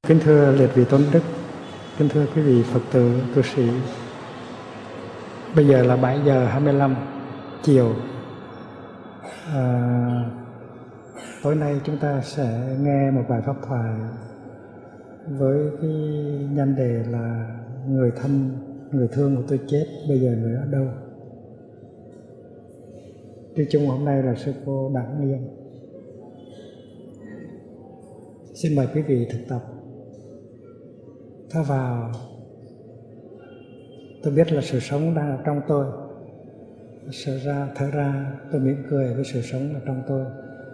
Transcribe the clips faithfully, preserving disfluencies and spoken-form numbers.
Kính thưa liệt vị tôn đức, kính thưa quý vị Phật tử, cư sĩ. Bây giờ là bảy giờ hai mươi lăm chiều. À, tối nay chúng ta sẽ nghe một bài pháp thoại với cái nhan đề là người thân, người thương của tôi chết, bây giờ người ở đâu? Sư chung hôm nay là sư cô Đặng Niên. Xin mời quý vị thực tập. Thở vào, tôi biết là sự sống đang ở trong tôi. Thở ra, thở ra, tôi mỉm cười với sự sống ở trong tôi.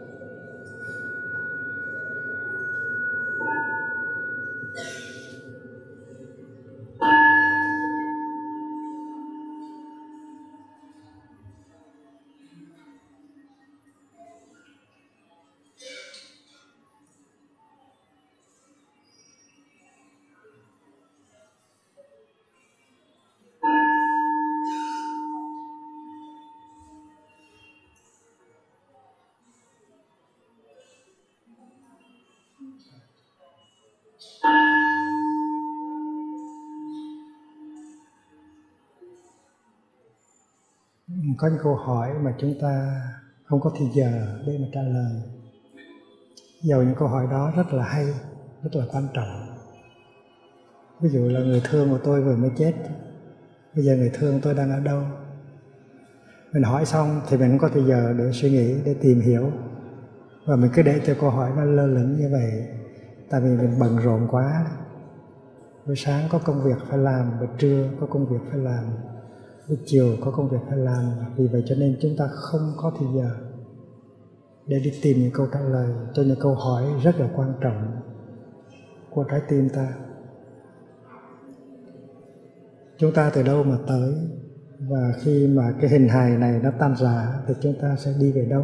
Có những câu hỏi mà chúng ta không có thì giờ để mà trả lời. Dầu những câu hỏi đó rất là hay, rất là quan trọng. Ví dụ là người thương của tôi vừa mới chết, bây giờ người thương tôi đang ở đâu? Mình hỏi xong thì mình không có thì giờ để suy nghĩ, để tìm hiểu. Và mình cứ để cho câu hỏi nó lơ lửng như vậy. Tại vì mình bận rộn quá. Buổi sáng có công việc phải làm, buổi trưa có công việc phải làm, buổi chiều có công việc phải làm. Vì vậy cho nên chúng ta không có thì giờ để đi tìm những câu trả lời cho những câu hỏi rất là quan trọng của trái tim ta. Chúng ta từ đâu mà tới, và khi mà cái hình hài này nó tan rã thì chúng ta sẽ đi về đâu?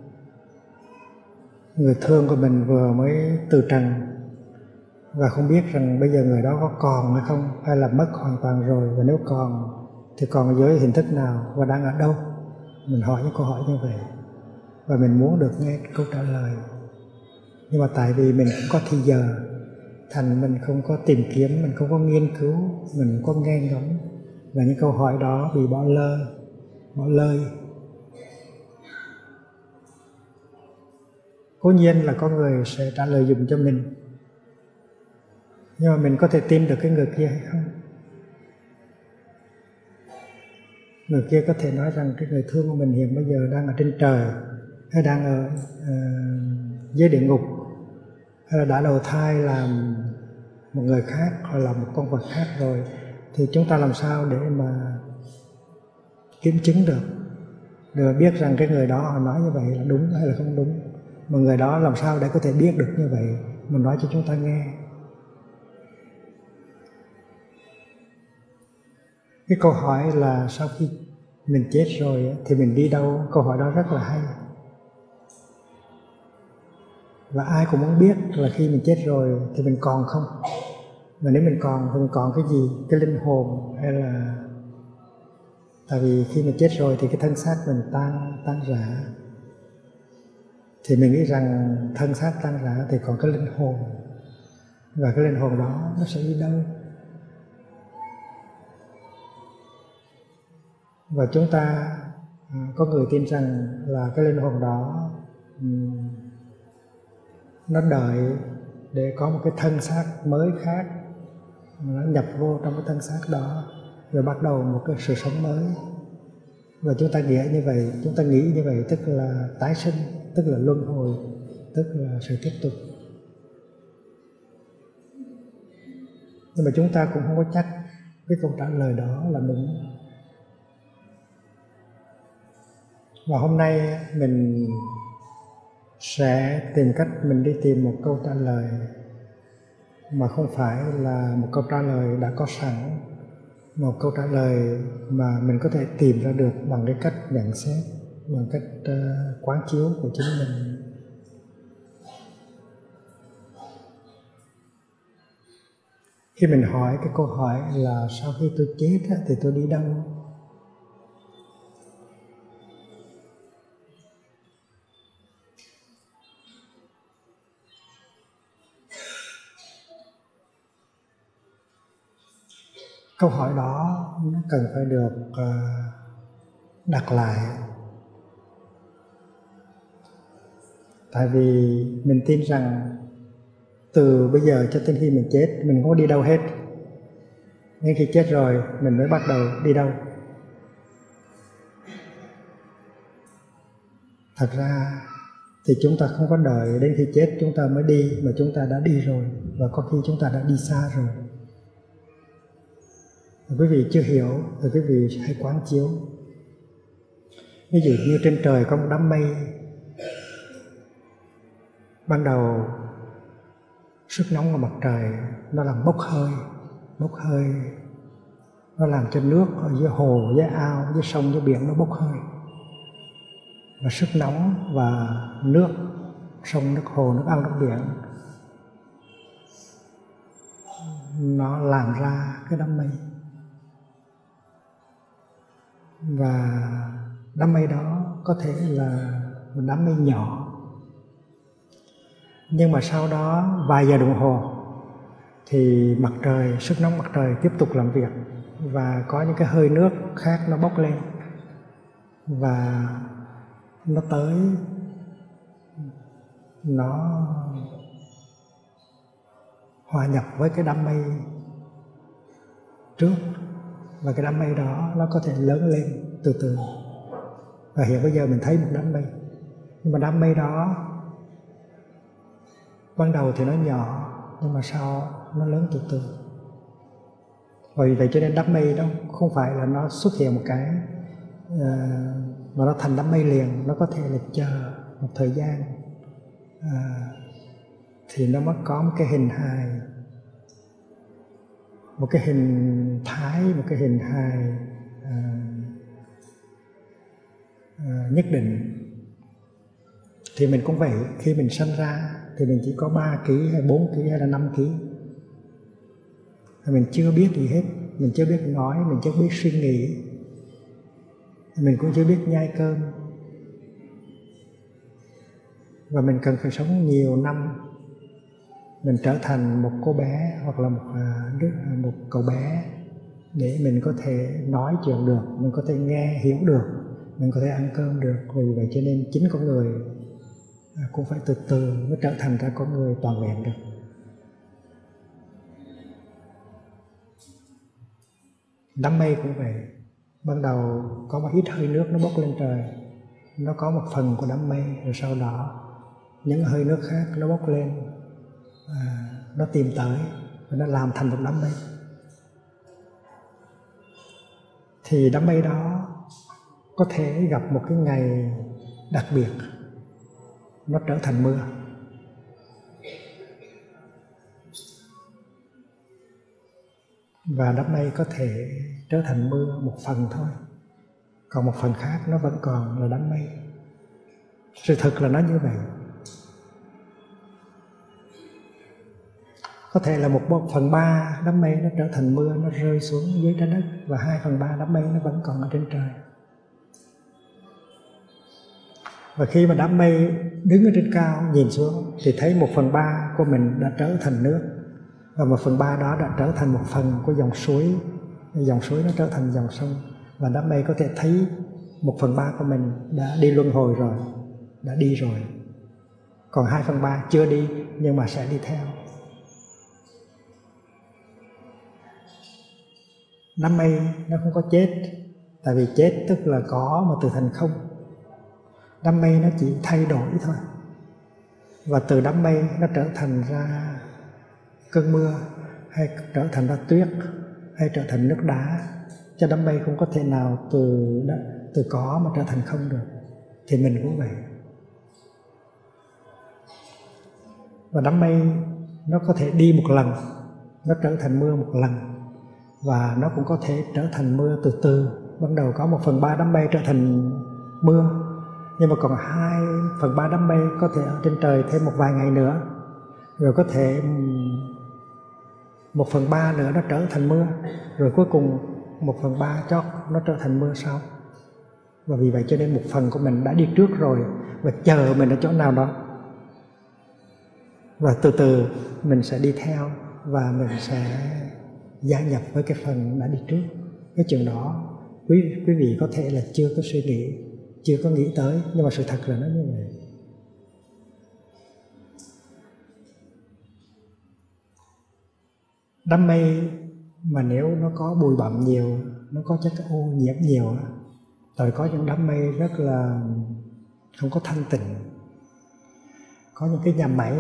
Người thương của mình vừa mới từ trần và không biết rằng bây giờ người đó có còn hay không, hay là mất hoàn toàn rồi, và nếu còn thì còn dưới hình thức nào và đang ở đâu? Mình hỏi những câu hỏi như vậy và mình muốn được nghe câu trả lời. Nhưng mà tại vì mình không có thì giờ, thành mình không có tìm kiếm, mình không có nghiên cứu, mình không có nghe ngóng, và những câu hỏi đó bị bỏ lơ, bỏ lơi. Cố nhiên là có người sẽ trả lời dùm cho mình, nhưng mà mình có thể tin được cái người kia hay không? Người kia có thể nói rằng cái người thương của mình hiện bây giờ đang ở trên trời, hay đang ở uh, dưới địa ngục, hay là đã đầu thai làm một người khác, hoặc là một con vật khác rồi. Thì chúng ta làm sao để mà kiểm chứng được, để mà biết rằng cái người đó họ nói như vậy là đúng hay là không đúng? Mà người đó làm sao để có thể biết được như vậy, mình nói cho chúng ta nghe. Cái câu hỏi là sau khi mình chết rồi thì mình đi đâu? Câu hỏi đó rất là hay. Và ai cũng muốn biết là khi mình chết rồi thì mình còn không? Mà nếu mình còn thì mình còn cái gì? Cái linh hồn hay là... Tại vì khi mình chết rồi thì cái thân xác mình tan, tan rã. Thì mình nghĩ rằng thân xác tan rã thì còn cái linh hồn. Và cái linh hồn đó nó sẽ đi đâu? Và chúng ta có người tin rằng là cái linh hồn đó nó đợi để có một cái thân xác mới khác, nó nhập vô trong cái thân xác đó rồi bắt đầu một cái sự sống mới. Và chúng ta nghĩ như vậy, chúng ta nghĩ như vậy tức là tái sinh, tức là luân hồi, tức là sự tiếp tục. Nhưng mà chúng ta cũng không có chắc cái câu trả lời đó là đúng. Và hôm nay mình sẽ tìm cách mình đi tìm một câu trả lời mà không phải là một câu trả lời đã có sẵn, một câu trả lời mà mình có thể tìm ra được bằng cái cách nhận xét, bằng cách uh, quán chiếu của chính mình. Khi mình hỏi cái câu hỏi là sau khi tôi chết thì tôi đi đâu? câu hỏi đó nó cần phải được đặt lại. Tại vì mình tin rằng từ bây giờ cho đến khi mình chết, mình không có đi đâu hết. Nhưng khi chết rồi, mình mới bắt đầu đi đâu. Thật ra thì chúng ta không có đợi đến khi chết chúng ta mới đi, mà chúng ta đã đi rồi, và có khi chúng ta đã đi xa rồi. Và quý vị chưa hiểu thì quý vị hãy quán chiếu. Ví dụ như trên trời có một đám mây, ban đầu sức nóng của mặt trời nó làm bốc hơi, bốc hơi, nó làm cho nước ở dưới hồ, dưới ao, dưới sông, dưới biển nó bốc hơi. Và sức nóng và nước sông, nước hồ, nước ao, nước biển nó làm ra cái đám mây. Và đám mây đó có thể là một đám mây nhỏ, nhưng mà sau đó vài giờ đồng hồ thì mặt trời, sức nóng mặt trời tiếp tục làm việc, và có những cái hơi nước khác nó bốc lên, và nó tới, nó hòa nhập với cái đám mây trước, và cái đám mây đó nó có thể lớn lên từ từ. Và hiện bây giờ mình thấy một đám mây, nhưng mà đám mây đó ban đầu thì nó nhỏ, nhưng mà sau nó lớn từ từ. Vì vậy cho nên đám mây đó không phải là nó xuất hiện một cái uh, mà nó thành đám mây liền. Nó có thể là chờ một thời gian uh, thì nó mới có một cái hình hài, một cái hình thái, một cái hình hài uh, uh, nhất định. Thì mình cũng vậy, khi mình sanh ra thì mình chỉ có ba ký hay bốn ký hay là năm ký. Mình chưa biết gì hết, mình chưa biết nói, mình chưa biết suy nghĩ, mình cũng chưa biết nhai cơm. Và mình cần phải sống nhiều năm, mình trở thành một cô bé hoặc là một đứa, một cậu bé, để mình có thể nói chuyện được, mình có thể nghe hiểu được, mình có thể ăn cơm được. Vì vậy cho nên chính con người cũng phải từ từ mới trở thành ra con người toàn vẹn được. Đám mây cũng vậy, ban đầu có một ít hơi nước nó bốc lên trời, nó có một phần của đám mây, rồi sau đó những hơi nước khác nó bốc lên, à, nó tìm tới và nó làm thành một đám mây. Thì đám mây đó có thể gặp một cái ngày đặc biệt, nó trở thành mưa. Và đám mây có thể trở thành mưa một phần thôi, còn một phần khác nó vẫn còn là đám mây. Sự thật là nó như vậy. Có thể là một phần ba đám mây nó trở thành mưa, nó rơi xuống dưới trái đất, và hai phần ba đám mây nó vẫn còn ở trên trời. Và khi mà đám mây đứng ở trên cao nhìn xuống thì thấy một phần ba của mình đã trở thành nước, và một phần ba đó đã trở thành một phần của dòng suối. Dòng suối nó trở thành dòng sông, và đám mây có thể thấy một phần ba của mình đã đi luân hồi rồi, đã đi rồi. Còn hai phần ba chưa đi nhưng mà sẽ đi theo. Đám mây nó không có chết, tại vì chết tức là có mà từ thành không. Đám mây nó chỉ thay đổi thôi, và từ đám mây nó trở thành ra cơn mưa, hay trở thành ra tuyết, hay trở thành nước đá. Cho đám mây không có thể nào từ từ có mà trở thành không được. Thì mình cũng vậy. Và đám mây nó có thể đi một lần, nó trở thành mưa một lần, và nó cũng có thể trở thành mưa từ từ. Ban đầu có một phần ba đám mây trở thành mưa, nhưng mà còn hai phần ba đám mây có thể ở trên trời thêm một vài ngày nữa, rồi có thể một phần ba nữa nó trở thành mưa, rồi cuối cùng một phần ba chót nó trở thành mưa sau. Và vì vậy cho nên một phần của mình đã đi trước rồi, và chờ mình ở chỗ nào đó, và từ từ mình sẽ đi theo, và mình sẽ gia nhập với cái phần đã đi trước. Cái chuyện đó quý, quý vị có thể là chưa có suy nghĩ, chưa có nghĩ tới, nhưng mà sự thật là nó như vậy. Đám mây mà nếu nó có bụi bặm nhiều, nó có chất ô nhiễm nhiều, rồi có những đám mây rất là không có thanh tịnh. Có những cái nhà máy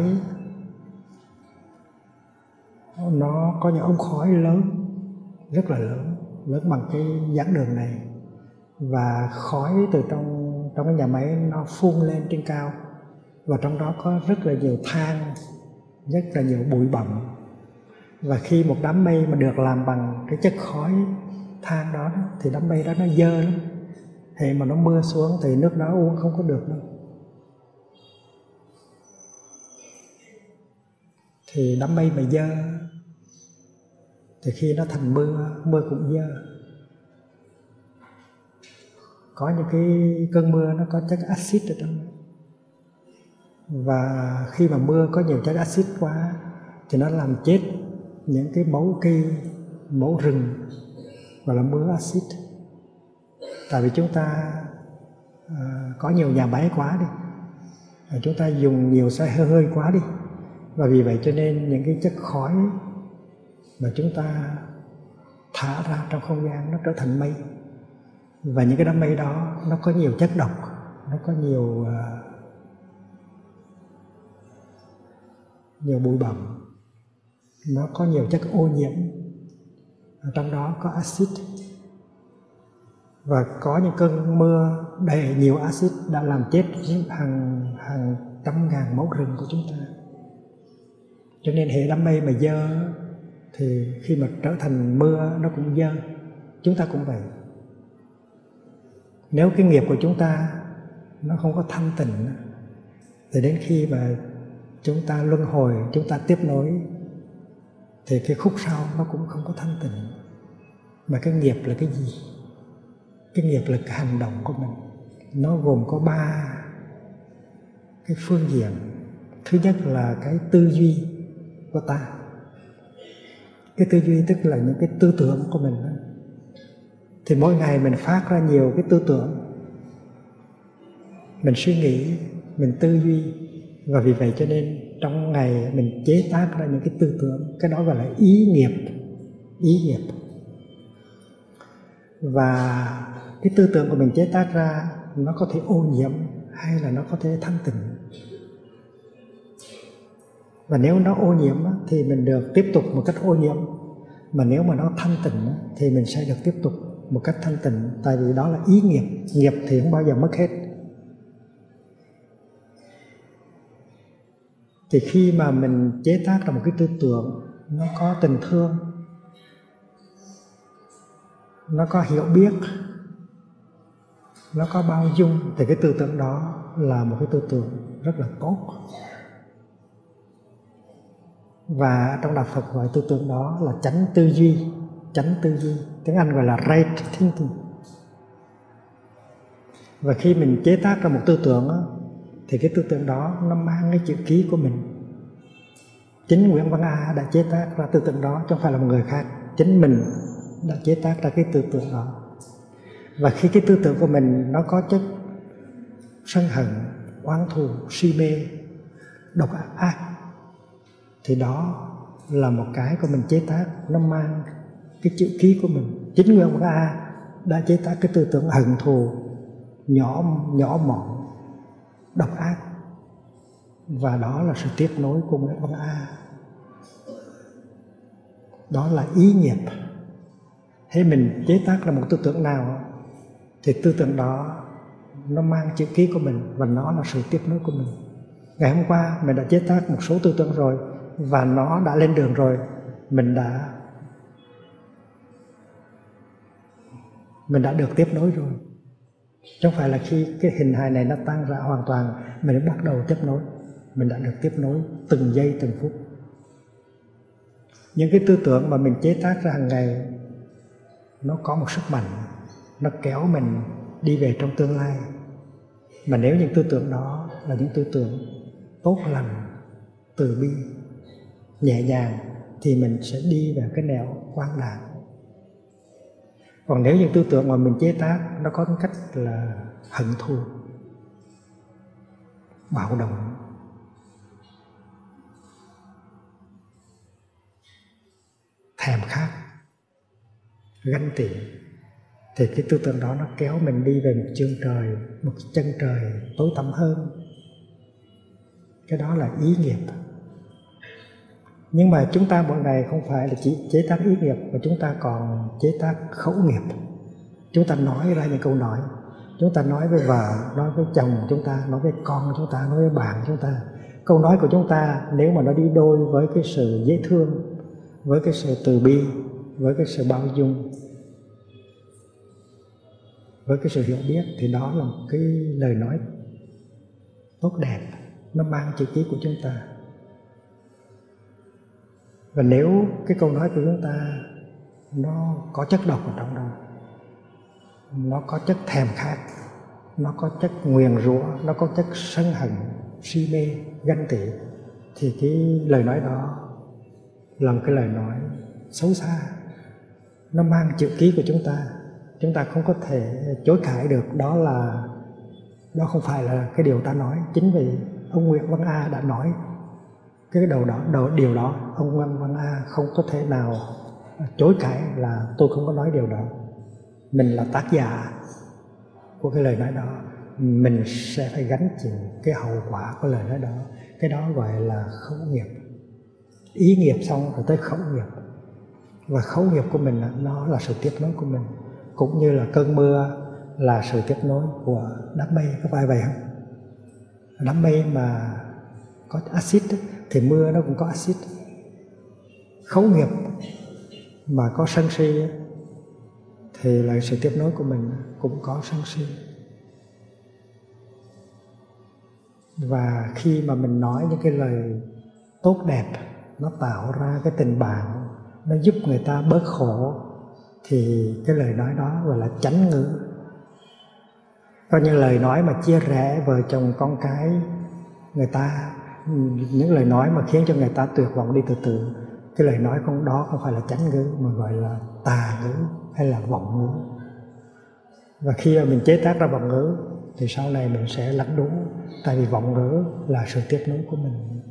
nó có những ống khói lớn, rất là lớn, lớn bằng cái giảng đường này, và khói từ trong trong cái nhà máy nó phun lên trên cao, và trong đó có rất là nhiều than, rất là nhiều bụi bặm. Và khi một đám mây mà được làm bằng cái chất khói than đó, thì đám mây đó nó dơ lắm. Thì mà nó mưa xuống thì nước đó uống không có được đâu. Thì đám mây mà dơ thì khi nó thành mưa, mưa cũng dơ. Có những cái cơn mưa nó có chất axit ở trong đó. Và khi mà mưa có nhiều chất axit quá thì nó làm chết những cái mẫu cây, mẫu rừng, gọi là mưa axit. Tại vì chúng ta uh, có nhiều nhà máy quá đi, chúng ta dùng nhiều xe hơi hơi quá đi, và vì vậy cho nên những cái chất khói mà chúng ta thả ra trong không gian nó trở thành mây. Và những cái đám mây đó nó có nhiều chất độc, nó có nhiều uh, nhiều bụi bặm, nó có nhiều chất ô nhiễm, ở trong đó có axit. Và có những cơn mưa đầy nhiều axit đã làm chết hàng hàng trăm ngàn mẫu rừng của chúng ta. Cho nên hệ đám mây mà dơ thì khi mà trở thành mưa nó cũng dơ. Chúng ta cũng vậy. Nếu cái nghiệp của chúng ta nó không có thanh tịnh thì đến khi mà chúng ta luân hồi, chúng ta tiếp nối, thì cái khúc sau nó cũng không có thanh tịnh. Mà cái nghiệp là cái gì? Cái nghiệp là cái hành động của mình. Nó gồm có ba cái phương diện. Thứ nhất là cái tư duy của ta. Cái tư duy tức là những cái tư tưởng của mình đó. Thì mỗi ngày mình phát ra nhiều cái tư tưởng, mình suy nghĩ, mình tư duy, và vì vậy cho nên trong ngày mình chế tác ra những cái tư tưởng. Cái đó gọi là ý nghiệp. Ý nghiệp. Và cái tư tưởng của mình chế tác ra nó có thể ô nhiễm hay là nó có thể thanh tịnh. Và nếu nó ô nhiễm thì mình được tiếp tục một cách ô nhiễm. Mà nếu mà nó thanh tịnh thì mình sẽ được tiếp tục một cách thanh tịnh. Tại vì đó là ý nghiệp. Nghiệp thì không bao giờ mất hết. Thì khi mà mình chế tác ra một cái tư tưởng nó có tình thương, nó có hiểu biết, nó có bao dung, thì cái tư tưởng đó là một cái tư tưởng rất là tốt. Và trong đạo Phật gọi tư tưởng đó là chánh tư duy. Chánh tư duy, tiếng Anh gọi là right thinking. Và khi mình chế tác ra một tư tưởng đó, thì cái tư tưởng đó nó mang cái chữ ký của mình. Chính Nguyễn Văn A đã chế tác ra tư tưởng đó, chứ không phải là một người khác. Chính mình đã chế tác ra cái tư tưởng đó. Và khi cái tư tưởng của mình nó có chất sân hận, oán thù, si mê, độc ác, thì đó là một cái của mình chế tác, nó mang cái chữ ký của mình. Chính Nguyễn Văn A đã chế tác cái tư tưởng hận thù, nhỏ nhỏ mọn, độc ác, và đó là sự tiếp nối của Nguyễn Văn A. Đó là ý nghiệp. Thế mình chế tác ra một tư tưởng nào thì tư tưởng đó nó mang chữ ký của mình, và nó là sự tiếp nối của mình. Ngày hôm qua mình đã chế tác một số tư tưởng rồi, và nó đã lên đường rồi. Mình đã Mình đã được tiếp nối rồi. Chứ không phải là khi cái hình hài này nó tan ra hoàn toàn mình mới bắt đầu tiếp nối. Mình đã được tiếp nối từng giây từng phút. Những cái tư tưởng mà mình chế tác ra hàng ngày nó có một sức mạnh, nó kéo mình đi về trong tương lai. Mà nếu những tư tưởng đó là những tư tưởng tốt lành, từ bi, nhẹ nhàng, thì mình sẽ đi vào cái nẻo quang đảng. Còn nếu những tư tưởng mà mình chế tác nó có tính cách là hận thù, bạo động, thèm khát, ganh tị, thì cái tư tưởng đó nó kéo mình đi về một chân trời, một chân trời tối tăm hơn. Cái đó là ý nghiệp. Nhưng mà chúng ta mỗi ngày không phải là chỉ chế tác ý nghiệp, mà chúng ta còn chế tác khẩu nghiệp. Chúng ta nói ra những câu nói, chúng ta nói với vợ, nói với chồng chúng ta, nói với con chúng ta, nói với bạn chúng ta. Câu nói của chúng ta nếu mà nó đi đôi với cái sự dễ thương, với cái sự từ bi, với cái sự bao dung, với cái sự hiểu biết, thì đó là một cái lời nói tốt đẹp, nó mang chữ ký của chúng ta. Và nếu cái câu nói của chúng ta nó có chất độc ở trong đó, nó có chất thèm khát, nó có chất nguyền rủa, nó có chất sân hận, si mê, ganh tị, thì cái lời nói đó là một cái lời nói xấu xa. Nó mang chữ ký của chúng ta, chúng ta không có thể chối cãi được. Đó là đó không phải là cái điều ta nói. Chính vì ông Nguyễn Văn A đã nói cái đầu đó, đầu, điều đó, ông Nguyễn Văn A không có thể nào chối cãi là tôi không có nói điều đó. Mình là tác giả của cái lời nói đó, mình sẽ phải gánh chịu cái hậu quả của lời nói đó. Cái đó gọi là khẩu nghiệp. Ý nghiệp xong rồi tới khẩu nghiệp. Và khẩu nghiệp của mình nó là sự tiếp nối của mình. Cũng như là cơn mưa là sự tiếp nối của đám mây, có phải vậy không? Đám mây mà có axit thì mưa nó cũng có axit. Khẩu nghiệp mà có sân si thì là sự tiếp nối của mình cũng có sân si. Và khi mà mình nói những cái lời tốt đẹp, nó tạo ra cái tình bạn, nó giúp người ta bớt khổ, thì cái lời nói đó gọi là chánh ngữ. Coi như lời nói mà chia rẽ vợ chồng con cái người ta, những lời nói mà khiến cho người ta tuyệt vọng đi từ từ, cái lời nói không đó không phải là chánh ngữ mà gọi là tà ngữ hay là vọng ngữ. Và khi mà mình chế tác ra vọng ngữ thì sau này mình sẽ lãnh đủ, tại vì vọng ngữ là sự tiếp nối của mình.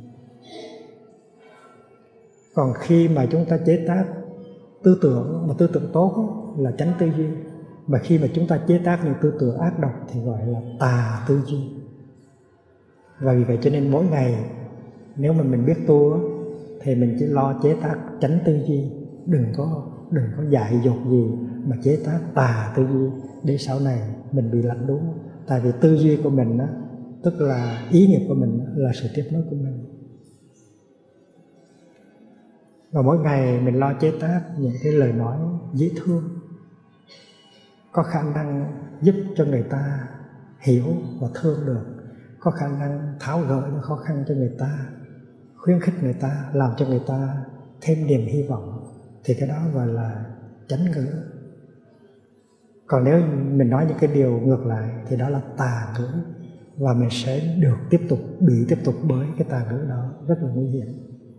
Còn khi mà chúng ta chế tác tư tưởng, mà tư tưởng tốt là chánh tư duy, mà khi mà chúng ta chế tác những tư tưởng ác độc thì gọi là tà tư duy. Và vì vậy cho nên mỗi ngày nếu mà mình biết tu thì mình chỉ lo chế tác chánh tư duy, đừng có đừng có dại dột gì mà chế tác tà tư duy để sau này mình bị lạnh đúng. Tại vì tư duy của mình đó, tức là ý nghiệp của mình là sự tiếp nối của mình. Và mỗi ngày mình lo chế tác những cái lời nói dễ thương, có khả năng giúp cho người ta hiểu và thương được, có khả năng tháo gỡ những khó khăn cho người ta, khuyến khích người ta, làm cho người ta thêm niềm hy vọng, thì cái đó gọi là chánh ngữ. Còn nếu mình nói những cái điều ngược lại thì đó là tà ngữ, và mình sẽ được tiếp tục bị tiếp tục bởi cái tà ngữ đó, rất là nguy hiểm.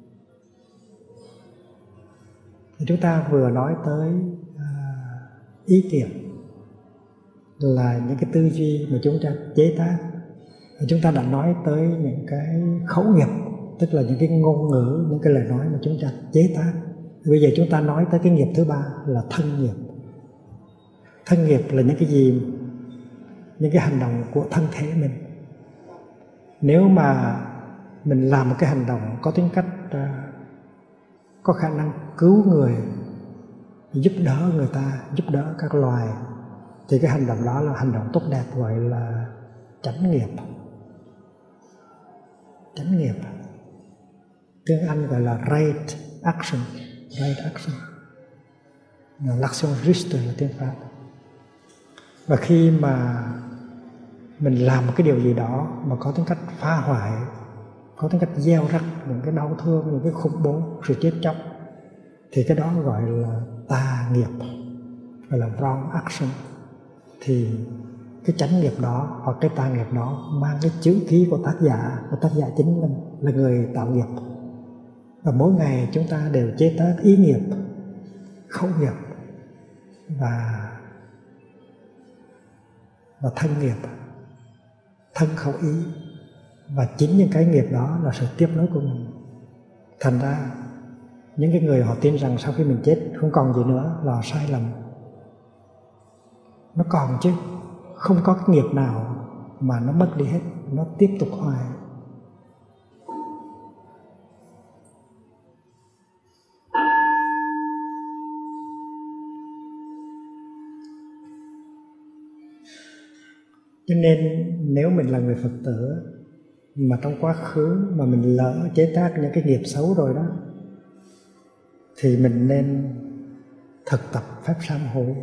Thì chúng ta vừa nói tới à, ý kiến là những cái tư duy mà chúng ta chế tác. Chúng ta đã nói tới những cái khẩu nghiệp, tức là những cái ngôn ngữ, những cái lời nói mà chúng ta chế tác. Bây giờ chúng ta nói tới cái nghiệp thứ ba là thân nghiệp. Thân nghiệp là những cái gì? Những cái hành động của thân thể mình. Nếu mà mình làm một cái hành động có tính cách uh, có khả năng cứu người, giúp đỡ người ta, giúp đỡ các loài, thì cái hành động đó là hành động tốt đẹp, gọi là chánh nghiệp. Chánh nghiệp tiếng Anh gọi là right action. Right action, l'action juste là tiếng Pháp. Và khi mà mình làm một cái điều gì đó mà có tính cách phá hoại, có tính cách gieo rắc những cái đau thương, những cái khủng bố, sự chết chóc, thì cái đó gọi là tà nghiệp, gọi là wrong action. Thì cái chánh nghiệp đó hoặc cái tà nghiệp đó mang cái chữ ký của tác giả, của tác giả chính là, là người tạo nghiệp. Và mỗi ngày chúng ta đều chế tác ý nghiệp, khẩu nghiệp và và thân nghiệp, thân khẩu ý. Và chính những cái nghiệp đó là sự tiếp nối của mình. Thành ra những cái người họ tin rằng sau khi mình chết không còn gì nữa là sai lầm. Nó còn chứ, không có cái nghiệp nào mà nó mất đi hết, nó tiếp tục hoài. Cho nên nếu mình là người Phật tử mà trong quá khứ mà mình lỡ chế tác những cái nghiệp xấu rồi đó, thì mình nên thực tập pháp sám hối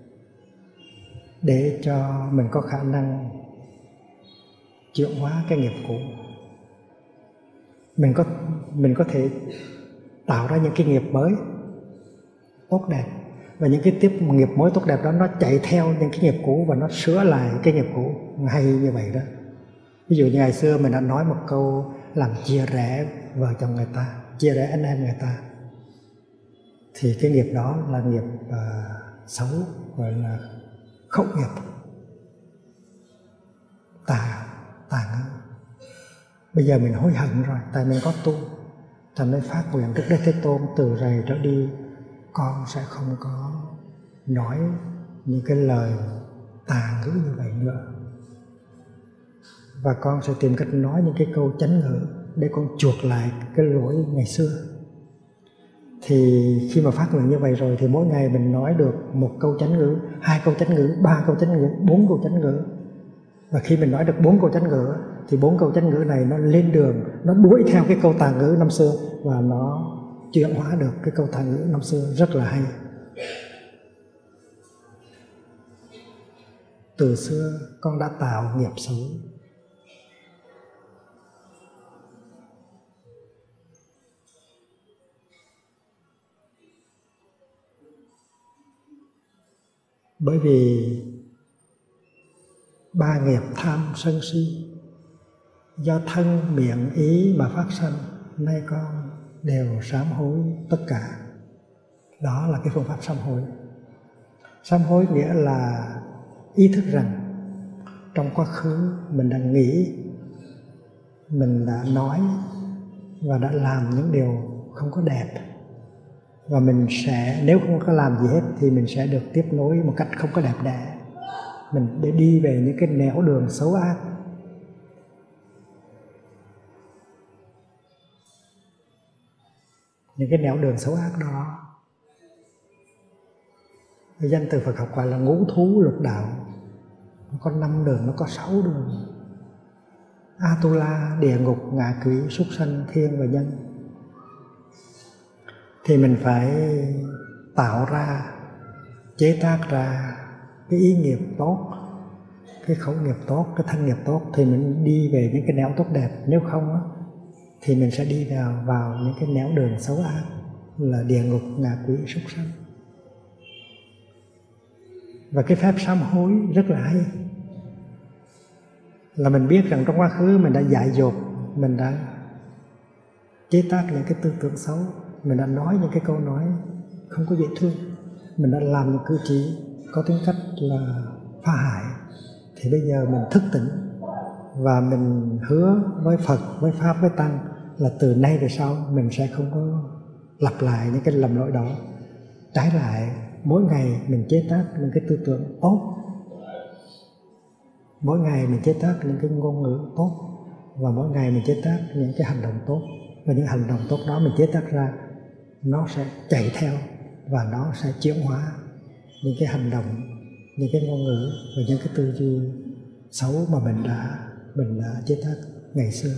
để cho mình có khả năng chuyển hóa cái nghiệp cũ. Mình có, mình có thể tạo ra những cái nghiệp mới tốt đẹp, và những cái tiếp nghiệp mới tốt đẹp đó nó chạy theo những cái nghiệp cũ và nó sửa lại cái nghiệp cũ. Hay như vậy đó. Ví dụ như ngày xưa mình đã nói một câu làm chia rẽ vợ chồng người ta, chia rẽ anh em người ta, thì cái nghiệp đó là nghiệp uh, xấu, gọi là khẩu nghiệp, tà tà ngữ. Bây giờ mình hối hận rồi, tại mình có tu, thành mới phát nguyện trước Đức Thế Tôn từ rày trở đi con sẽ không có nói những cái lời tà ngữ như vậy nữa, và con sẽ tìm cách nói những cái câu chánh ngữ để con chuộc lại cái lỗi ngày xưa. Thì khi mà phát nguyện như vậy rồi thì mỗi ngày mình nói được một câu chánh ngữ, hai câu chánh ngữ, ba câu chánh ngữ, bốn câu chánh ngữ. Và khi mình nói được bốn câu chánh ngữ thì bốn câu chánh ngữ này nó lên đường, nó đuổi theo cái câu tà ngữ năm xưa và nó chuyển hóa được cái câu tà ngữ năm xưa. Rất là hay. Từ xưa con đã tạo nghiệp xấu, bởi vì ba nghiệp tham sân si do thân miệng ý mà phát sanh, nay con đều sám hối tất cả. Đó là cái phương pháp sám hối. Sám hối nghĩa là ý thức rằng trong quá khứ mình đã nghĩ, mình đã nói và đã làm những điều không có đẹp, và mình sẽ, nếu không có làm gì hết thì mình sẽ được tiếp nối một cách không có đẹp đẽ, mình để đi về những cái nẻo đường xấu ác. Những cái nẻo đường xấu ác đó, cái danh từ Phật học gọi là ngũ thú lục đạo. Nó có năm đường, nó có sáu đường: Atula, địa ngục, ngạ quỷ, súc sanh, thiên và nhân. Thì mình phải tạo ra, chế tác ra cái ý nghiệp tốt, cái khẩu nghiệp tốt, cái thân nghiệp tốt, thì mình đi về những cái nẻo tốt đẹp. Nếu không á, thì mình sẽ đi vào, vào những cái nẻo đường xấu ác, là địa ngục, ngạ quỷ, súc sanh. Và cái phép sám hối rất là hay, là mình biết rằng trong quá khứ mình đã dại dột, mình đã chế tác những cái tư tưởng xấu, mình đã nói những cái câu nói không có dễ thương, mình đã làm những cử chỉ có tính cách là phá hại. Thì bây giờ mình thức tỉnh và mình hứa với Phật, với Pháp, với Tăng là từ nay về sau mình sẽ không có lặp lại những cái lầm lỗi đó. Trái lại, mỗi ngày mình chế tác những cái tư tưởng tốt, mỗi ngày mình chế tác những cái ngôn ngữ tốt, và mỗi ngày mình chế tác những cái hành động tốt. Và những hành động tốt đó mình chế tác ra, nó sẽ chạy theo và nó sẽ chuyển hóa những cái hành động, những cái ngôn ngữ và những cái tư duy xấu mà mình đã mình đã chế tác ngày xưa.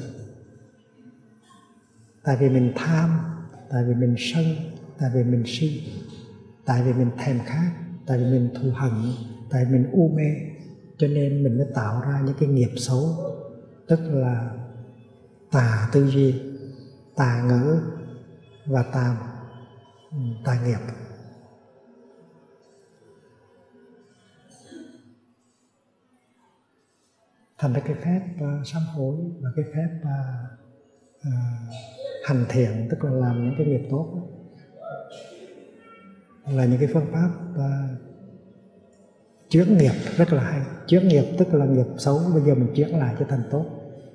Tại vì mình tham, tại vì mình sân, tại vì mình si, tại vì mình thèm khát, tại vì mình thù hận, tại vì mình u mê, cho nên mình mới tạo ra những cái nghiệp xấu, tức là tà tư duy, tà ngữ và tà tà nghiệp. Thành ra cái phép uh, sám hối và cái phép uh, uh, hành thiện, tức là làm những cái nghiệp tốt, là những cái phương pháp uh, chuyển nghiệp rất là hay. Chuyển nghiệp tức là nghiệp xấu bây giờ mình chuyển lại cho thành tốt.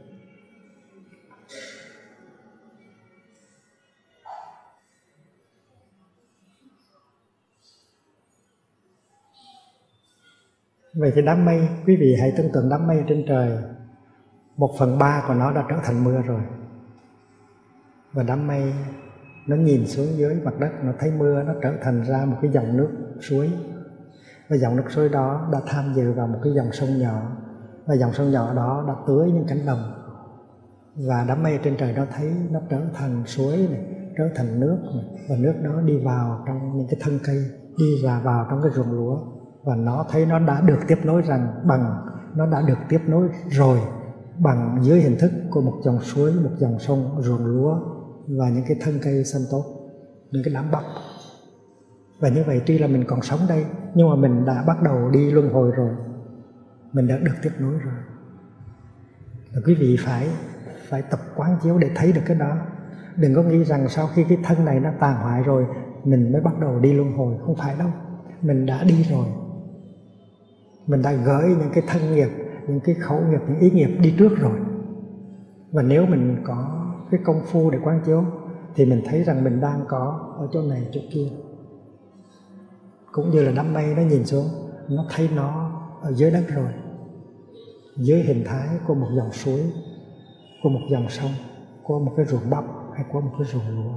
Vậy thì đám mây, quý vị hãy tưởng tượng đám mây trên trời, một phần ba của nó đã trở thành mưa rồi. Và đám mây nó nhìn xuống dưới mặt đất, nó thấy mưa, nó trở thành ra một cái dòng nước suối. Và dòng nước suối đó đã tham dự vào một cái dòng sông nhỏ, và dòng sông nhỏ đó đã tưới những cánh đồng. Và đám mây trên trời đó thấy nó trở thành suối này, trở thành nước này, và nước đó đi vào trong những cái thân cây, đi ra vào trong cái ruộng lúa. Và nó thấy nó đã được tiếp nối rằng bằng nó đã được tiếp nối rồi bằng dưới hình thức của một dòng suối, một dòng sông, ruộng lúa và những cái thân cây xanh tốt, những cái đám bắp. Và như vậy tuy là mình còn sống đây, nhưng mà mình đã bắt đầu đi luân hồi rồi, mình đã được tiếp nối rồi. Và quý vị phải phải tập quán chiếu để thấy được cái đó. Đừng có nghĩ rằng sau khi cái thân này nó tàn hoại rồi mình mới bắt đầu đi luân hồi, không phải đâu. Mình đã đi rồi, mình đã gửi những cái thân nghiệp, những cái khẩu nghiệp, những ý nghiệp đi trước rồi. Và nếu mình có cái công phu để quán chiếu thì mình thấy rằng mình đang có ở chỗ này chỗ kia. Cũng như là đám mây nó nhìn xuống, nó thấy nó ở dưới đất rồi, dưới hình thái của một dòng suối, của một dòng sông, của một cái ruộng bắp hay của một cái ruộng lúa.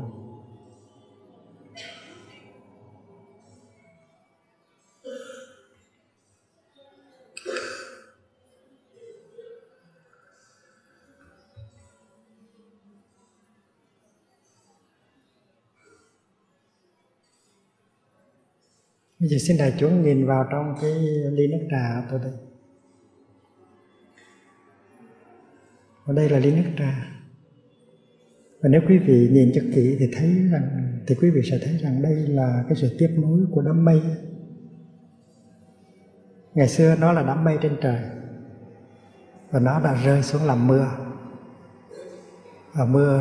Bây giờ xin đại chúng nhìn vào trong cái ly nước trà tôi đây. Ở đây là ly nước trà. Và nếu quý vị nhìn cho kỹ thì thấy rằng thì quý vị sẽ thấy rằng đây là cái sự tiếp nối của đám mây. Ngày xưa nó là đám mây trên trời và nó đã rơi xuống làm mưa. Và mưa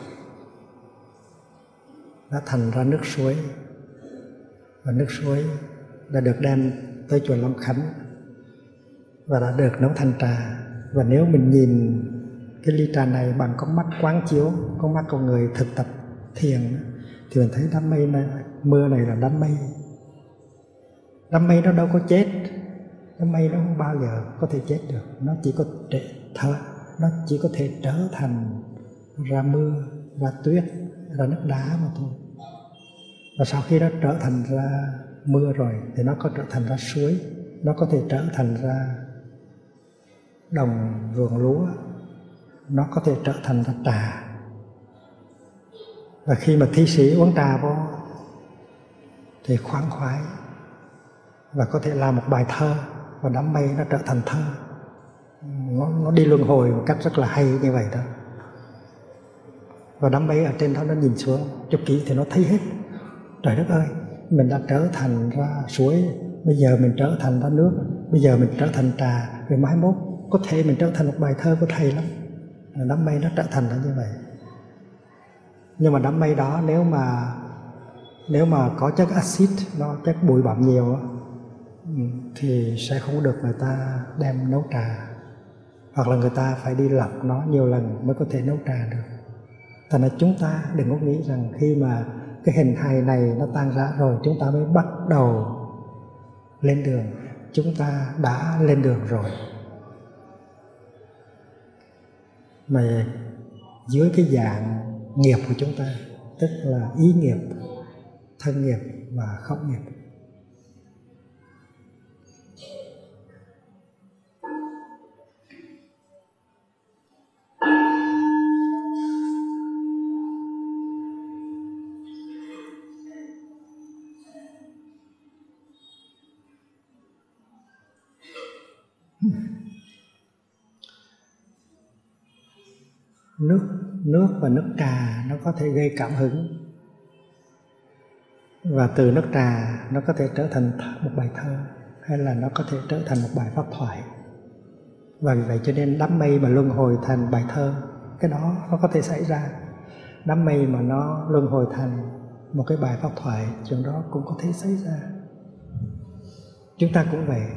đã thành ra nước suối. Và nước suối đã được đem tới chùa Long Khánh và đã được nấu thành trà. Và nếu mình nhìn cái ly trà này bằng con mắt quán chiếu, con mắt của người thực tập thiền, thì mình thấy đám mây này, mưa này là đám mây. Đám mây nó đâu có chết, đám mây nó không bao giờ có thể chết được. Nó chỉ có thể thở, nó chỉ có thể trở thành ra mưa, ra tuyết, ra nước đá mà thôi. Và sau khi nó trở thành ra mưa rồi thì nó có trở thành ra suối, nó có thể trở thành ra đồng ruộng lúa, nó có thể trở thành ra trà. Và khi mà thi sĩ uống trà vô thì khoan khoái và có thể làm một bài thơ, và đám mây nó trở thành thơ. Nó, nó đi luân hồi một cách rất là hay như vậy đó. Và đám mây ở trên đó nó nhìn xuống cho kỹ thì nó thấy hết. Trời đất ơi, mình đã trở thành ra suối, bây giờ mình trở thành ra nước, bây giờ mình trở thành trà, rồi mai mốt có thể mình trở thành một bài thơ của thầy lắm. Đám mây nó trở thành ra như vậy. Nhưng mà đám mây đó nếu mà nếu mà có chất axit, nó chất bụi bặm nhiều thì sẽ không được người ta đem nấu trà, hoặc là người ta phải đi lọc nó nhiều lần mới có thể nấu trà được. Thành ra chúng ta đừng có nghĩ rằng khi mà cái hình hài này nó tan rã rồi chúng ta mới bắt đầu lên đường. Chúng ta đã lên đường rồi. Mà dưới cái dạng nghiệp của chúng ta, tức là ý nghiệp, thân nghiệp và khẩu nghiệp. Nước, nước và nước trà nó có thể gây cảm hứng. Và từ nước trà nó có thể trở thành một bài thơ, hay là nó có thể trở thành một bài pháp thoại. Và vì vậy cho nên đám mây mà luân hồi thành bài thơ, cái đó nó có thể xảy ra. đám mây mà nó luân hồi thành một cái bài pháp thoại, chuyện đó cũng có thể xảy ra. Chúng ta cũng vậy.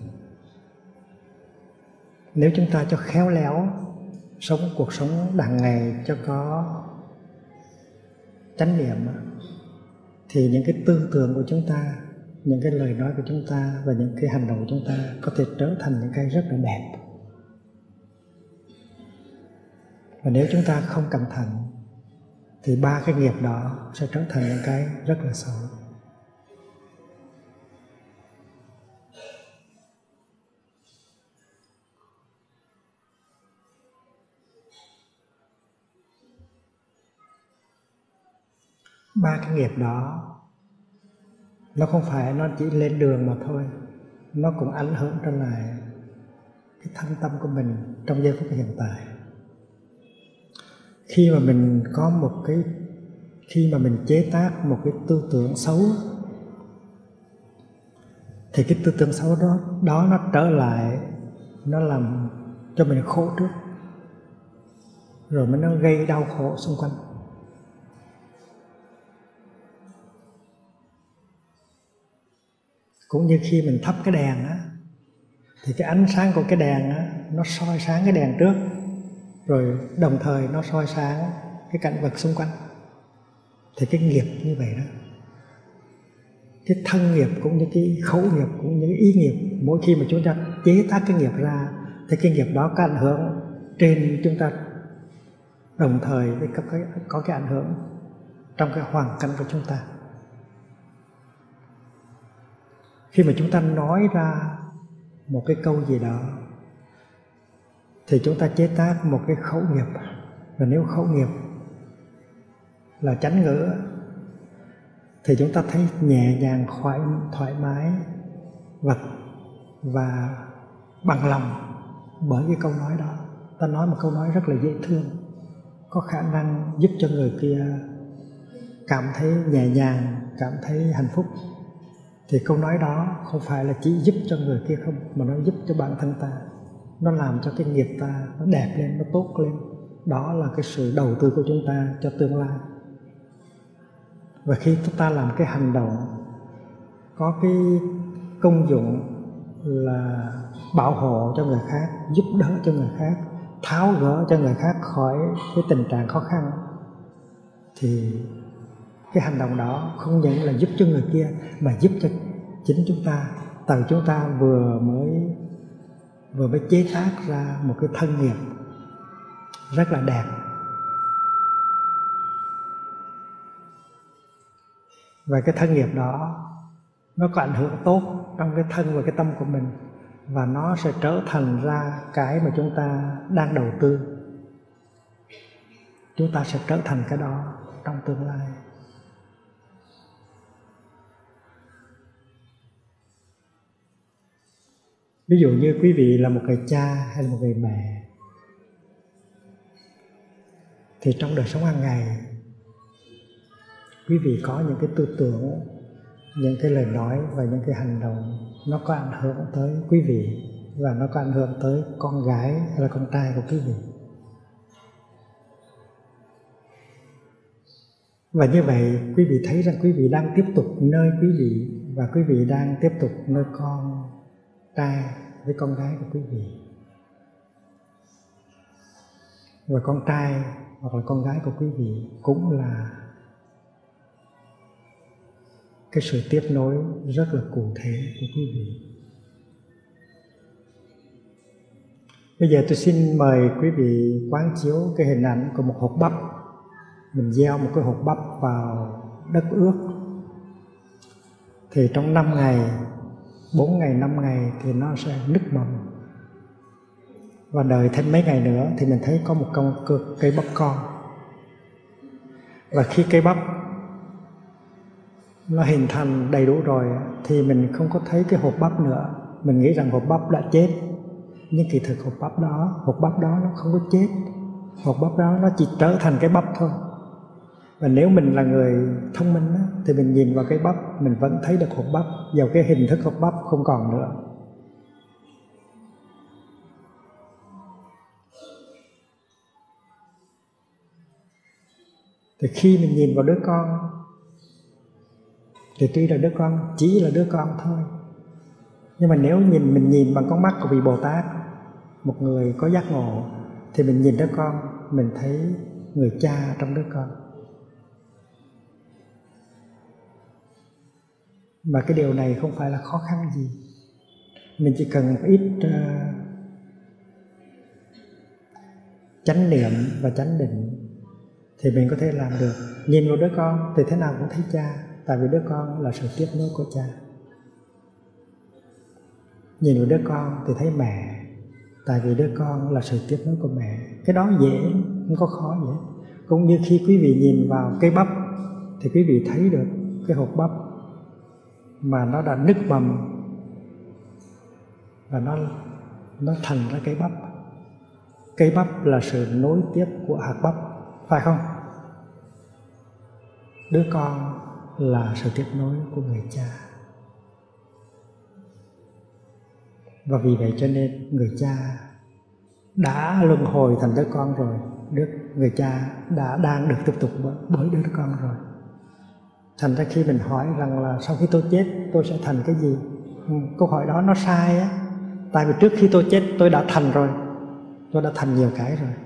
Nếu chúng ta cho khéo léo sống cuộc sống hàng ngày cho có chánh niệm, thì những cái tư tưởng của chúng ta, những cái lời nói của chúng ta và những cái hành động của chúng ta có thể trở thành những cái rất là đẹp. Và nếu chúng ta không cẩn thận thì ba cái nghiệp đó sẽ trở thành những cái rất là xấu. Ba cái nghiệp đó nó không phải nó chỉ lên đường mà thôi, nó cũng ảnh hưởng trở lại cái thân tâm của mình trong giây phút hiện tại. Khi mà mình có một cái khi mà mình chế tác một cái tư tưởng xấu, thì cái tư tưởng xấu đó đó nó trở lại, nó làm cho mình khổ trước, rồi mới nó gây đau khổ xung quanh. Cũng như khi mình thắp cái đèn á, thì cái ánh sáng của cái đèn á, nó soi sáng cái đèn trước, rồi đồng thời nó soi sáng cái cảnh vật xung quanh. Thì cái nghiệp như vậy đó, cái thân nghiệp cũng như cái khẩu nghiệp cũng như cái ý nghiệp, mỗi khi mà chúng ta chế tác cái nghiệp ra thì cái nghiệp đó có ảnh hưởng trên chúng ta, đồng thời với có cái, có cái ảnh hưởng trong cái hoàn cảnh của chúng ta. Khi mà chúng ta nói ra một cái câu gì đó thì chúng ta chế tác một cái khẩu nghiệp. Và nếu khẩu nghiệp là chánh ngữ thì chúng ta thấy nhẹ nhàng, thoải, thoải mái và, và bằng lòng bởi cái câu nói đó. Ta nói một câu nói rất là dễ thương, có khả năng giúp cho người kia cảm thấy nhẹ nhàng, cảm thấy hạnh phúc. Thì câu nói đó không phải là chỉ giúp cho người kia không, mà nó giúp cho bản thân ta, nó làm cho cái nghiệp ta nó đẹp lên, nó tốt lên. Đó là cái sự đầu tư của chúng ta cho tương lai. Và khi chúng ta làm cái hành động có cái công dụng là bảo hộ cho người khác, giúp đỡ cho người khác, tháo gỡ cho người khác khỏi cái tình trạng khó khăn, thì cái hành động đó không những là giúp cho người kia mà giúp cho chính chúng ta. Tại vì chúng ta vừa mới vừa mới chế tác ra một cái thân nghiệp rất là đẹp. Và cái thân nghiệp đó nó có ảnh hưởng tốt trong cái thân và cái tâm của mình, và nó sẽ trở thành ra cái mà chúng ta đang đầu tư. Chúng ta sẽ trở thành cái đó trong tương lai. Ví dụ như quý vị là một người cha hay là một người mẹ, thì trong đời sống hàng ngày quý vị có những cái tư tưởng, những cái lời nói và những cái hành động nó có ảnh hưởng tới quý vị, và nó có ảnh hưởng tới con gái hay là con trai của quý vị. Và như vậy quý vị thấy rằng quý vị đang tiếp tục nơi quý vị, và quý vị đang tiếp tục nơi con trai với con gái của quý vị. Và con trai hoặc là con gái của quý vị cũng là cái sự tiếp nối rất là cụ thể của quý vị. Bây giờ tôi xin mời quý vị quán chiếu cái hình ảnh của một hộp bắp. Mình gieo một cái hộp bắp vào đất ướt, thì trong năm ngày, bốn ngày, năm ngày thì nó sẽ nứt mầm. Và đợi thêm mấy ngày nữa thì mình thấy có một con cây bắp con. Và khi cây bắp nó hình thành đầy đủ rồi thì mình không có thấy cái hộp bắp nữa. Mình nghĩ rằng hộp bắp đã chết, nhưng kỳ thực hộp bắp đó, hộp bắp đó nó không có chết. Hộp bắp đó nó chỉ trở thành cái bắp thôi. Và nếu mình là người thông minh á, thì mình nhìn vào cái bắp, mình vẫn thấy được hộp bắp, dầu cái hình thức hộp bắp không còn nữa. Thì khi mình nhìn vào đứa con thì tuy là đứa con chỉ là đứa con thôi, nhưng mà nếu nhìn mình nhìn bằng con mắt của vị Bồ Tát, một người có giác ngộ, thì mình nhìn đứa con, mình thấy người cha trong đứa con. Mà cái điều này không phải là khó khăn gì, mình chỉ cần một ít uh, chánh niệm và chánh định thì mình có thể làm được. Nhìn vào đứa con thì thế nào cũng thấy cha, tại vì đứa con là sự tiếp nối của cha. Nhìn vào đứa con thì thấy mẹ, tại vì đứa con là sự tiếp nối của mẹ. Cái đó dễ, không có khó gì hết. Cũng như khi quý vị nhìn vào cây bắp thì quý vị thấy được cái hột bắp mà nó đã nứt mầm và nó, nó thành ra cây bắp. Cây bắp là sự nối tiếp của hạt bắp, phải không? Đứa con là sự tiếp nối của người cha. Và vì vậy cho nên người cha đã luân hồi thành đứa con rồi, đứa người cha đã đang được tiếp tục bởi đứa con rồi. Thành ra khi mình hỏi rằng là sau khi tôi chết tôi sẽ thành cái gì, câu hỏi đó nó sai á. Tại vì trước khi tôi chết tôi đã thành rồi, tôi đã thành nhiều cái rồi.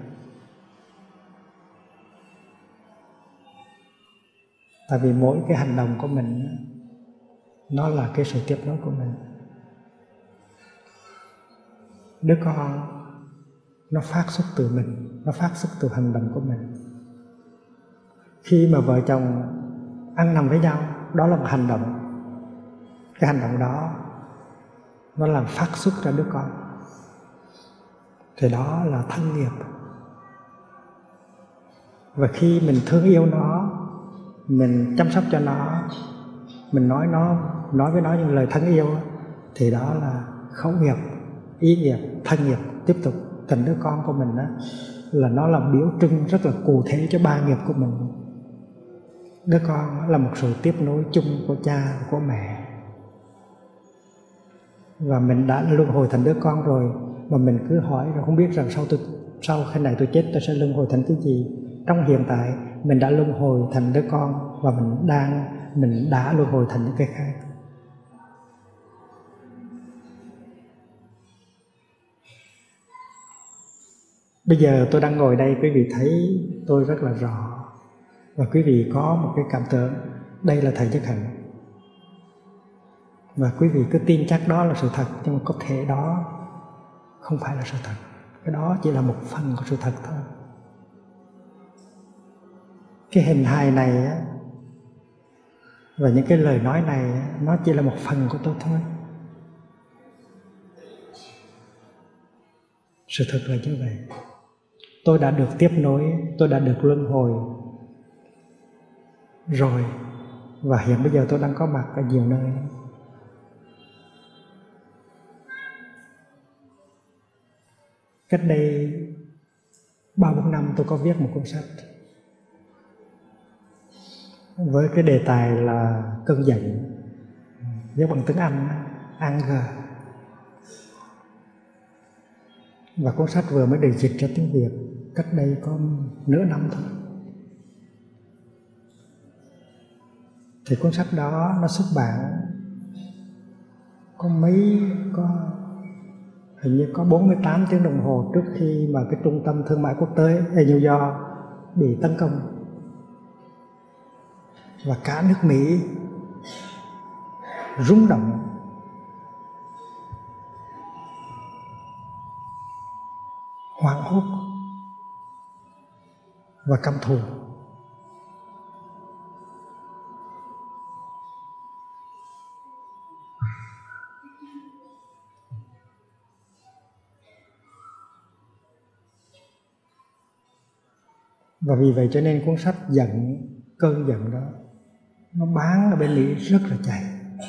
Tại vì mỗi cái hành động của mình nó là cái sự tiếp nối của mình. Đứa con nó phát xuất từ mình, nó phát xuất từ hành động của mình. Khi mà vợ chồng ăn nằm với nhau, đó là một hành động. Cái hành động đó nó làm phát xuất ra đứa con, thì đó là thân nghiệp. Và khi mình thương yêu nó, mình chăm sóc cho nó, mình nói nó nói với nó những lời thân yêu, thì đó là khẩu nghiệp, ý nghiệp, thân nghiệp tiếp tục. Thành đứa con của mình đó, là nó là biểu trưng rất là cụ thể cho ba nghiệp của mình. Đứa con là một sự tiếp nối chung của cha và của mẹ. Và mình đã luân hồi thành đứa con rồi, mà mình cứ hỏi rồi không biết rằng sau tôi sau khi này tôi chết tôi sẽ luân hồi thành cái gì. Trong hiện tại mình đã luân hồi thành đứa con, và mình đang mình đã luân hồi thành những cái khác. Bây giờ tôi đang ngồi đây, quý vị thấy tôi rất là rõ, và quý vị có một cái cảm tưởng đây là Thầy Nhất Hạnh. Và quý vị cứ tin chắc đó là sự thật, nhưng mà có thể đó không phải là sự thật. Cái đó chỉ là một phần của sự thật thôi. Cái hình hài này á, và những cái lời nói này á, nó chỉ là một phần của tôi thôi. Sự thật là như vậy. Tôi đã được tiếp nối, tôi đã được luân hồi rồi, và hiện bây giờ tôi đang có mặt ở nhiều nơi. Cách đây ba bốn năm tôi có viết một cuốn sách với cái đề tài là cơn giận, viết bằng tiếng Anh, anger. Và cuốn sách vừa mới được dịch ra tiếng Việt cách đây có nửa năm thôi. Thì cuốn sách đó nó xuất bản có mấy, có hình như có bốn mươi tám tiếng đồng hồ trước khi mà cái trung tâm thương mại quốc tế ở New York bị tấn công. Và cả nước Mỹ rung động. Hoảng hốt và căm thù. Và vì vậy cho nên cuốn sách giận, cơn giận đó, nó bán ở bên Mỹ rất là chạy.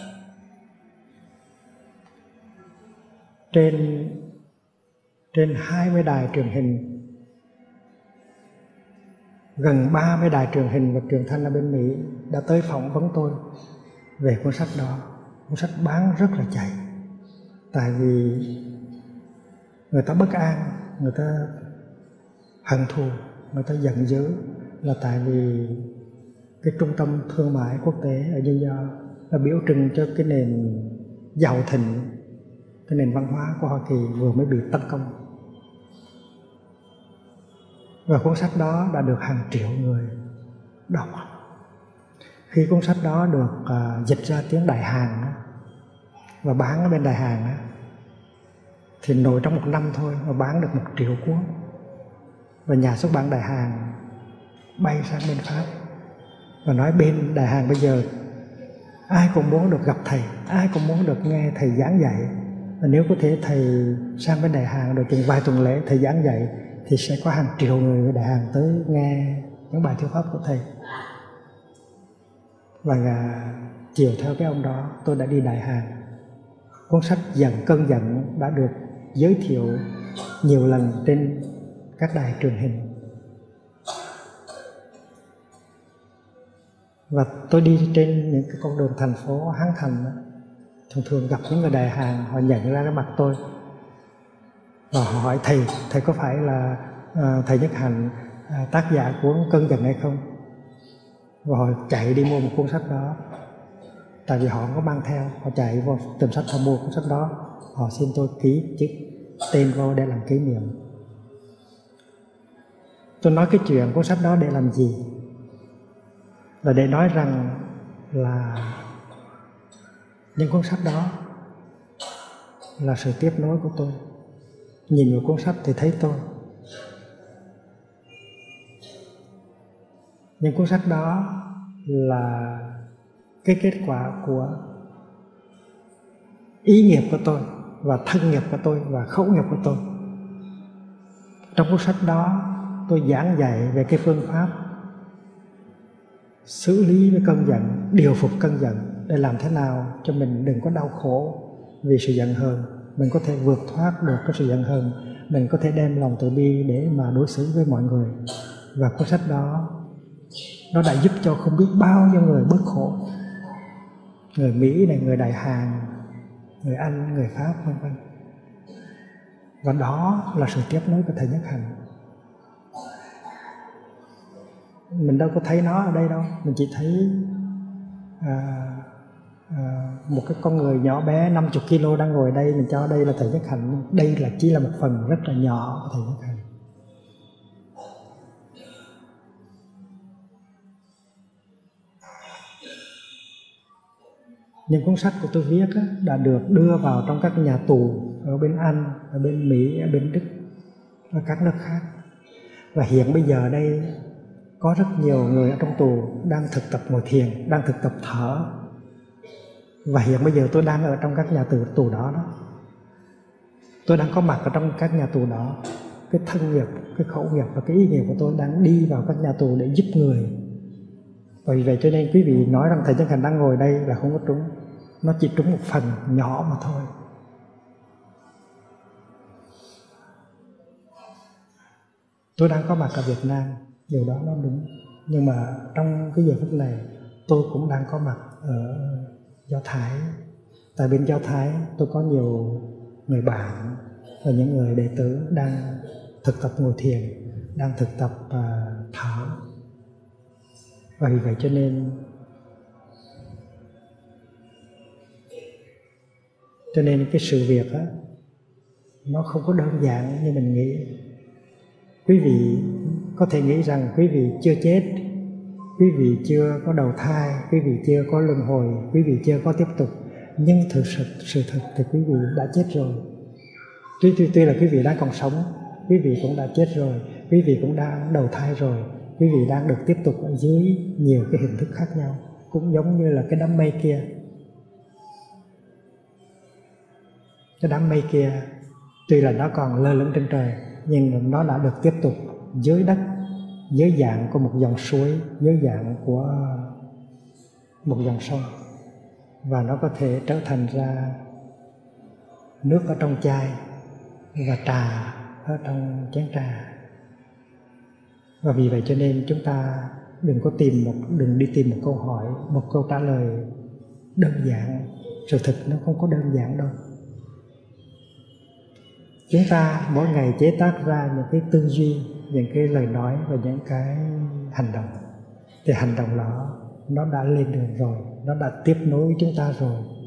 Trên trên hai mươi đài truyền hình, gần ba mươi đài truyền hình và truyền thanh ở bên Mỹ đã tới phỏng vấn tôi về cuốn sách đó. Cuốn sách bán rất là chạy, tại vì người ta bất an, người ta hận thù, người ta giận dữ, là tại vì cái trung tâm thương mại quốc tế ở New York là biểu trưng cho cái nền giàu thịnh, cái nền văn hóa của Hoa Kỳ vừa mới bị tấn công. Và cuốn sách đó đã được hàng triệu người đọc. Khi cuốn sách đó được uh, dịch ra tiếng Đại Hàn đó, và bán ở bên Đại Hàn đó, thì nội trong một năm thôi mà bán được một triệu cuốn. Và nhà xuất bản Đại Hàn bay sang bên Pháp và nói bên Đại Hàn bây giờ ai cũng muốn được gặp thầy, ai cũng muốn được nghe thầy giảng dạy. Và nếu có thể thầy sang bên Đại Hàn rồi chừng vài tuần lễ thầy giảng dạy thì sẽ có hàng triệu người ở Đại Hàn tới nghe những bài thuyết pháp của thầy. Và chiều theo cái ông đó tôi đã đi Đại Hàn. Cuốn sách Giận Cơn Giận đã được giới thiệu nhiều lần trên các đài truyền hình. Và tôi đi trên những cái con đường thành phố Hán Thành đó, thường thường gặp những người Đại Hàn, họ nhận ra cái mặt tôi và họ hỏi thầy, thầy có phải là uh, thầy Nhất Hạnh, uh, tác giả của Cơn Giận hay không? Và họ chạy đi mua một cuốn sách đó, tại vì họ không có mang theo, họ chạy vào tiệm sách, họ mua cuốn sách đó, họ xin tôi ký chữ tên vô để làm kỷ niệm. Tôi nói cái chuyện cuốn sách đó để làm gì? Là để nói rằng là những cuốn sách đó là sự tiếp nối của tôi. Nhìn vào cuốn sách thì thấy tôi. Những cuốn sách đó là cái kết quả của ý nghiệp của tôi và thân nghiệp của tôi và khẩu nghiệp của tôi. Trong cuốn sách đó tôi giảng dạy về cái phương pháp xử lý với cơn giận, điều phục cơn giận để làm thế nào cho mình đừng có đau khổ vì sự giận hờn, mình có thể vượt thoát được cái sự giận hờn, mình có thể đem lòng từ bi để mà đối xử với mọi người. Và cuốn sách đó nó đã giúp cho không biết bao nhiêu người bớt khổ, người Mỹ này, người Đại Hàn, người Anh, người Pháp vân vân. Và đó là sự tiếp nối của thầy Nhất Hạnh. Mình đâu có thấy nó ở đây đâu, mình chỉ thấy à, à, một cái con người nhỏ bé năm mươi ki lô đang ngồi đây, mình cho đây là thầy Nhất Hạnh. Đây là chỉ là một phần rất là nhỏ của thầy Nhất Hạnh. Những cuốn sách của tôi viết á, đã được đưa vào trong các nhà tù ở bên Anh, ở bên Mỹ, ở bên Đức và các nước khác. Và hiện bây giờ đây có rất nhiều người ở trong tù đang thực tập ngồi thiền, đang thực tập thở. Và hiện bây giờ tôi đang ở trong các nhà tù, tù đó đó. Tôi đang có mặt ở trong các nhà tù đó. Cái thân nghiệp, cái khẩu nghiệp và cái ý nghiệp của tôi đang đi vào các nhà tù để giúp người. Vì vậy cho nên quý vị nói rằng thầy Nhất Hạnh đang ngồi đây là không có trúng. Nó chỉ trúng một phần nhỏ mà thôi. Tôi đang có mặt ở Việt Nam, điều đó nó đúng. Nhưng mà trong cái giờ phút này tôi cũng đang có mặt ở Do Thái. Tại bên Do Thái tôi có nhiều người bạn và những người đệ tử đang thực tập ngồi thiền, đang thực tập uh, thở. Và vì vậy cho nên cho nên cái sự việc á, nó không có đơn giản như mình nghĩ. Quý vị có thể nghĩ rằng quý vị chưa chết, quý vị chưa có đầu thai, quý vị chưa có luân hồi, quý vị chưa có tiếp tục. Nhưng thực sự, sự thật thì quý vị đã chết rồi. Tuy, tuy, tuy là quý vị đang còn sống, quý vị cũng đã chết rồi, quý vị cũng đang đầu thai rồi, quý vị đang được tiếp tục ở dưới nhiều cái hình thức khác nhau. Cũng giống như là cái đám mây kia. Cái đám mây kia tuy là nó còn lơ lửng trên trời, nhưng nó đã được tiếp tục dưới đất, dưới dạng của một dòng suối, dưới dạng của một dòng sông. Và nó có thể trở thành ra nước ở trong chai và trà ở trong chén trà. Và vì vậy cho nên chúng ta đừng có tìm một, đừng đi tìm một câu hỏi, một câu trả lời đơn giản. Sự thật nó không có đơn giản đâu. Chúng ta mỗi ngày chế tác ra những cái tư duy, những cái lời nói và những cái hành động, thì hành động đó nó đã lên đường rồi, nó đã tiếp nối chúng ta rồi.